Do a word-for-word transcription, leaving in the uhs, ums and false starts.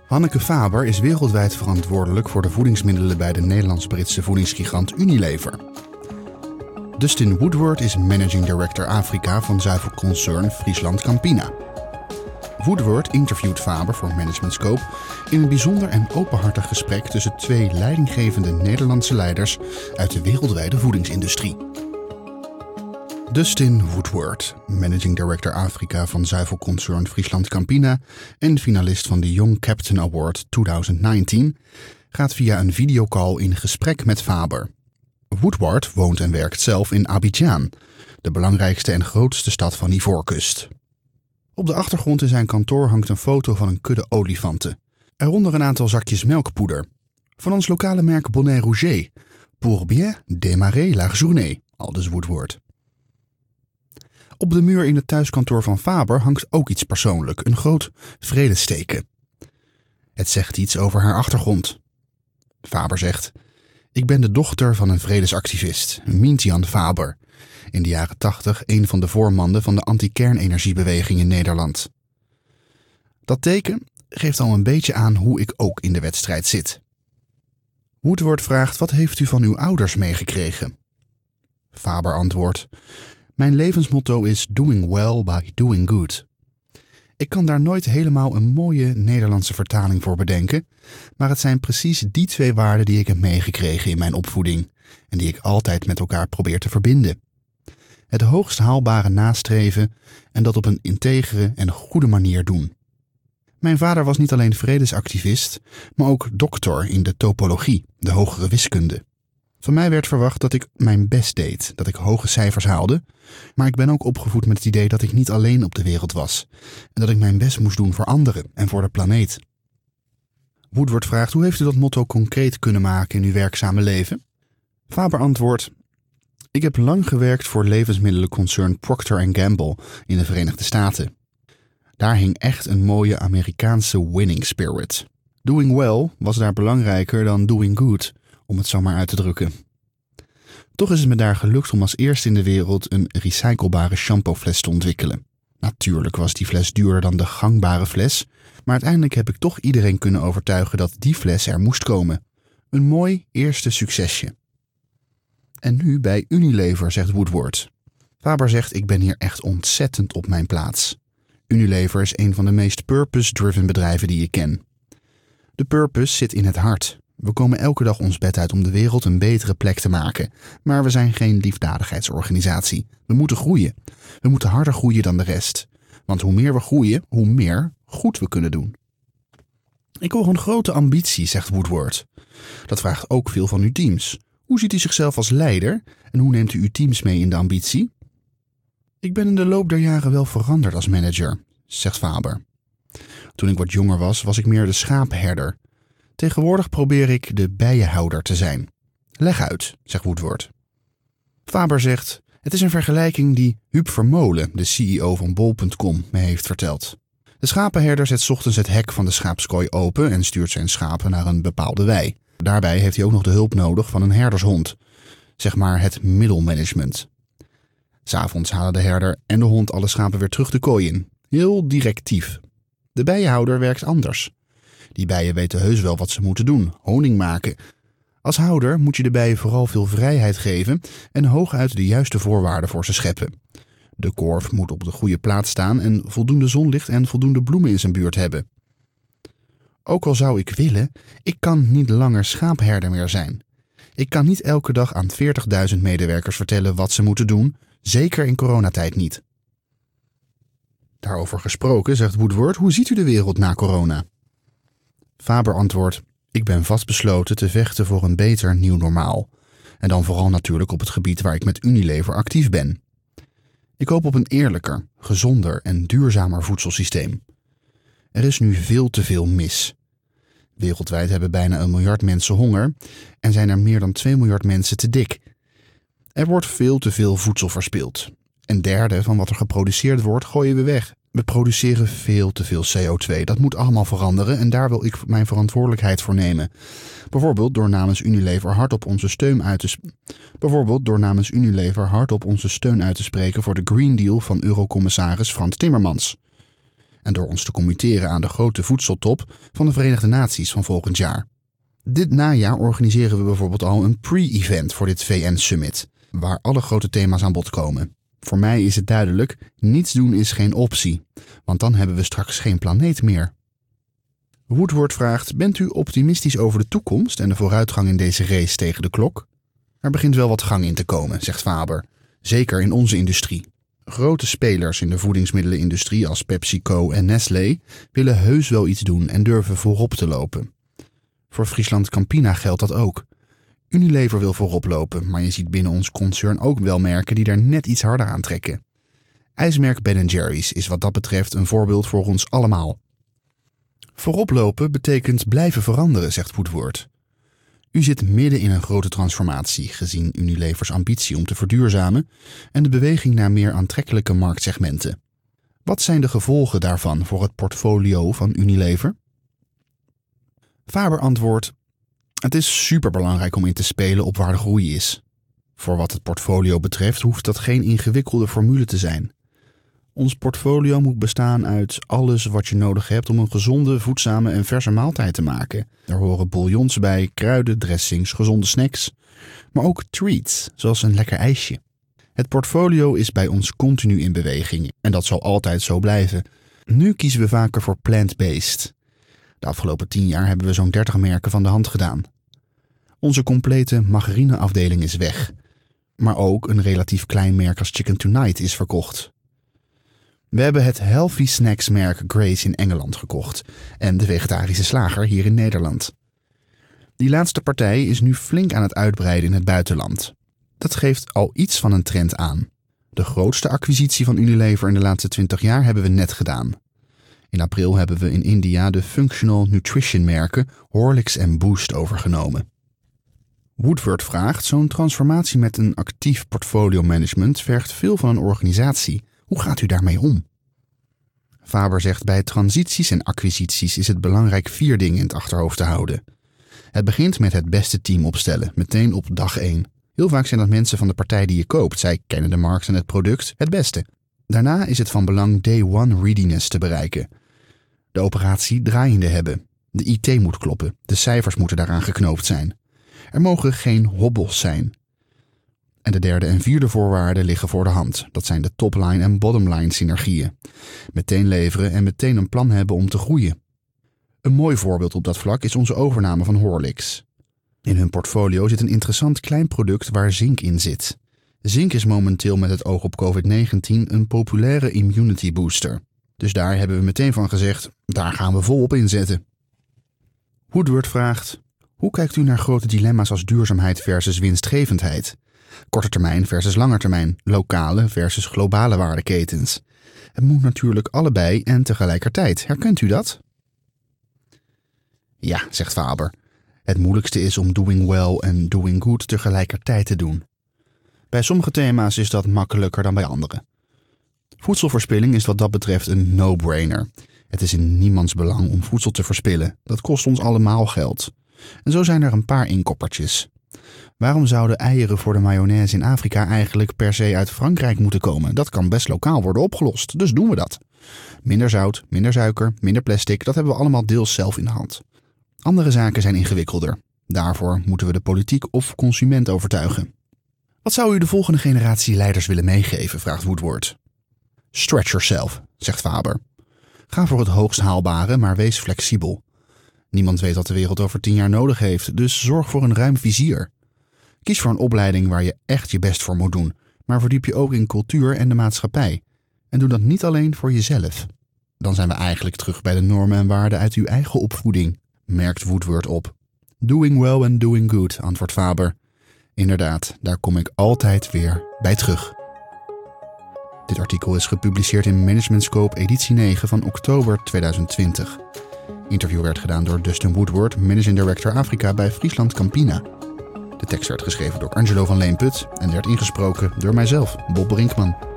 Hanneke Faber is wereldwijd verantwoordelijk voor de voedingsmiddelen bij de Nederlands-Britse voedingsgigant Unilever. Dustin Woodward is Managing Director Afrika van zuivelconcern Friesland Campina. Woodward interviewt Faber voor Management Scope in een bijzonder en openhartig gesprek tussen twee leidinggevende Nederlandse leiders uit de wereldwijde voedingsindustrie. Dustin Woodward, Managing Director Afrika van zuivelconcern Friesland Campina en finalist van de Young Captain Award twintig negentien, gaat via een videocall in gesprek met Faber. Woodward woont en werkt zelf in Abidjan, de belangrijkste en grootste stad van Ivoorkust. Op de achtergrond in zijn kantoor hangt een foto van een kudde olifanten. Eronder een aantal zakjes melkpoeder. Van ons lokale merk Bonnet Rouget. Pour bien démarrer la journée, aldus Woodward. Op de muur in het thuiskantoor van Faber hangt ook iets persoonlijk, een groot vredesteken. Het zegt iets over haar achtergrond. Faber zegt: "Ik ben de dochter van een vredesactivist, Mintjan Faber. In de jaren tachtig een van de voormannen van de anti-kernenergiebeweging in Nederland." Dat teken geeft al een beetje aan hoe ik ook in de wedstrijd zit. Woodward vraagt: "Wat heeft u van uw ouders meegekregen?" Faber antwoordt: "Mijn levensmotto is doing well by doing good." Ik kan daar nooit helemaal een mooie Nederlandse vertaling voor bedenken, maar het zijn precies die twee waarden die ik heb meegekregen in mijn opvoeding en die ik altijd met elkaar probeer te verbinden. Het hoogst haalbare nastreven en dat op een integere en goede manier doen. Mijn vader was niet alleen vredesactivist, maar ook doctor in de topologie, de hogere wiskunde. Van mij werd verwacht dat ik mijn best deed, dat ik hoge cijfers haalde, maar ik ben ook opgevoed met het idee dat ik niet alleen op de wereld was en dat ik mijn best moest doen voor anderen en voor de planeet. Woodward vraagt: "Hoe heeft u dat motto concreet kunnen maken in uw werkzame leven?" Faber antwoordt: "Ik heb lang gewerkt voor levensmiddelenconcern Procter en Gamble in de Verenigde Staten. Daar hing echt een mooie Amerikaanse winning spirit. Doing well was daar belangrijker dan doing good, om het zo maar uit te drukken. Toch is het me daar gelukt om als eerste in de wereld een recyclebare shampoofles te ontwikkelen. Natuurlijk was die fles duurder dan de gangbare fles, maar uiteindelijk heb ik toch iedereen kunnen overtuigen dat die fles er moest komen. Een mooi eerste succesje." En nu bij Unilever, zegt Woodward. Faber zegt: "Ik ben hier echt ontzettend op mijn plaats. Unilever is een van de meest purpose-driven bedrijven die ik ken. De purpose zit in het hart. We komen elke dag ons bed uit om de wereld een betere plek te maken. Maar we zijn geen liefdadigheidsorganisatie. We moeten groeien. We moeten harder groeien dan de rest. Want hoe meer we groeien, hoe meer goed we kunnen doen." "Ik hoor een grote ambitie," zegt Woodward. "Dat vraagt ook veel van uw teams. Hoe ziet u zichzelf als leider en hoe neemt u uw teams mee in de ambitie?" "Ik ben in de loop der jaren wel veranderd als manager," zegt Faber. "Toen ik wat jonger was, was ik meer de schaapherder. Tegenwoordig probeer ik de bijenhouder te zijn." "Leg uit," zegt Woodward. Faber zegt: "Het is een vergelijking die Huub Vermolen, de C E O van bol punt com, me heeft verteld. De schapenherder zet 's ochtends het hek van de schaapskooi open en stuurt zijn schapen naar een bepaalde wei. Daarbij heeft hij ook nog de hulp nodig van een herdershond, zeg maar het middelmanagement. 'S Avonds halen de herder en de hond alle schapen weer terug de kooi in. Heel directief. De bijenhouder werkt anders. Die bijen weten heus wel wat ze moeten doen, honing maken. Als houder moet je de bijen vooral veel vrijheid geven en hooguit de juiste voorwaarden voor ze scheppen. De korf moet op de goede plaats staan en voldoende zonlicht en voldoende bloemen in zijn buurt hebben. Ook al zou ik willen, ik kan niet langer schaapherder meer zijn. Ik kan niet elke dag aan veertigduizend medewerkers vertellen wat ze moeten doen, zeker in coronatijd niet." Daarover gesproken, zegt Woodward: "Hoe ziet u de wereld na corona?" Faber antwoordt: "Ik ben vastbesloten te vechten voor een beter nieuw normaal. En dan vooral natuurlijk op het gebied waar ik met Unilever actief ben. Ik hoop op een eerlijker, gezonder en duurzamer voedselsysteem. Er is nu veel te veel mis. Wereldwijd hebben bijna een miljard mensen honger en zijn er meer dan twee miljard mensen te dik. Er wordt veel te veel voedsel verspild. Een derde van wat er geproduceerd wordt gooien we weg. We produceren veel te veel C O twee. Dat moet allemaal veranderen en daar wil ik mijn verantwoordelijkheid voor nemen. Bijvoorbeeld door namens Unilever hardop onze steun uit te sp- Bijvoorbeeld door namens Unilever hardop onze steun uit te spreken voor de Green Deal van Eurocommissaris Frans Timmermans. en door ons te committeren aan de grote voedseltop van de Verenigde Naties van volgend jaar. Dit najaar organiseren we bijvoorbeeld al een pre-event voor dit V N-summit, waar alle grote thema's aan bod komen. Voor mij is het duidelijk, niets doen is geen optie, want dan hebben we straks geen planeet meer. Woodward vraagt, bent u optimistisch over de toekomst en de vooruitgang in deze race tegen de klok? Er begint wel wat gang in te komen, zegt Faber, zeker in onze industrie. Grote spelers in de voedingsmiddelenindustrie als PepsiCo en Nestlé willen heus wel iets doen en durven voorop te lopen. Voor Friesland Campina geldt dat ook. Unilever wil voorop lopen, maar je ziet binnen ons concern ook wel merken die daar net iets harder aan trekken. IJsmerk Ben en Jerry's is wat dat betreft een voorbeeld voor ons allemaal. Voorop lopen betekent blijven veranderen, zegt Woodward. U zit midden in een grote transformatie, gezien Unilevers ambitie om te verduurzamen en de beweging naar meer aantrekkelijke marktsegmenten. Wat zijn de gevolgen daarvan voor het portfolio van Unilever? Faber antwoordt, het is superbelangrijk om in te spelen op waar de groei is. Voor wat het portfolio betreft hoeft dat geen ingewikkelde formule te zijn. Ons portfolio moet bestaan uit alles wat je nodig hebt om een gezonde, voedzame en verse maaltijd te maken. Er horen bouillons bij, kruiden, dressings, gezonde snacks, maar ook treats, zoals een lekker ijsje. Het portfolio is bij ons continu in beweging en dat zal altijd zo blijven. Nu kiezen we vaker voor plant-based. De afgelopen tien jaar hebben we zo'n dertig merken van de hand gedaan. Onze complete margarineafdeling is weg, maar ook een relatief klein merk als Chicken Tonight is verkocht. We hebben het healthy snacks merk Grace in Engeland gekocht en de vegetarische slager hier in Nederland. Die laatste partij is nu flink aan het uitbreiden in het buitenland. Dat geeft al iets van een trend aan. De grootste acquisitie van Unilever in de laatste twintig jaar hebben we net gedaan. In april hebben we in India de functional nutrition merken Horlicks en Boost overgenomen. Woodward vraagt, zo'n transformatie met een actief portfolio management vergt veel van een organisatie. Hoe gaat u daarmee om? Faber zegt, bij transities en acquisities is het belangrijk vier dingen in het achterhoofd te houden. Het begint met het beste team opstellen, meteen op dag één. Heel vaak zijn dat mensen van de partij die je koopt. Zij kennen de markt en het product het beste. Daarna is het van belang day one readiness te bereiken. De operatie draaiende hebben. De I T moet kloppen. De cijfers moeten daaraan geknoopt zijn. Er mogen geen hobbels zijn. En de derde en vierde voorwaarden liggen voor de hand. Dat zijn de topline en bottomline synergieën. Meteen leveren en meteen een plan hebben om te groeien. Een mooi voorbeeld op dat vlak is onze overname van Horlicks. In hun portfolio zit een interessant klein product waar zink in zit. Zink is momenteel met het oog op covid negentien een populaire immunity booster. Dus daar hebben we meteen van gezegd, daar gaan we volop inzetten. Woodward vraagt, hoe kijkt u naar grote dilemma's als duurzaamheid versus winstgevendheid? Korte termijn versus lange termijn, lokale versus globale waardeketens. Het moet natuurlijk allebei en tegelijkertijd. Herkent u dat? Ja, zegt Faber. Het moeilijkste is om doing well en doing good tegelijkertijd te doen. Bij sommige thema's is dat makkelijker dan bij andere. Voedselverspilling is wat dat betreft een no-brainer. Het is in niemands belang om voedsel te verspillen. Dat kost ons allemaal geld. En zo zijn er een paar inkoppertjes. Waarom zouden eieren voor de mayonaise in Afrika eigenlijk per se uit Frankrijk moeten komen? Dat kan best lokaal worden opgelost, dus doen we dat. Minder zout, minder suiker, minder plastic, dat hebben we allemaal deels zelf in de hand. Andere zaken zijn ingewikkelder. Daarvoor moeten we de politiek of consument overtuigen. Wat zou u de volgende generatie leiders willen meegeven, vraagt Woodward. Stretch yourself, zegt Faber. Ga voor het hoogst haalbare, maar wees flexibel. Niemand weet wat de wereld over tien jaar nodig heeft, dus zorg voor een ruim vizier. Kies voor een opleiding waar je echt je best voor moet doen, maar verdiep je ook in cultuur en de maatschappij. En doe dat niet alleen voor jezelf. Dan zijn we eigenlijk terug bij de normen en waarden uit uw eigen opvoeding, merkt Woodward op. Doing well and doing good, antwoordt Faber. Inderdaad, daar kom ik altijd weer bij terug. Dit artikel is gepubliceerd in Management Scope editie negen van oktober tweeduizend twintig. Interview werd gedaan door Dustin Woodward, Managing Director Afrika bij Friesland Campina. De tekst werd geschreven door Angelo van Leenput en werd ingesproken door mijzelf, Bob Brinkman.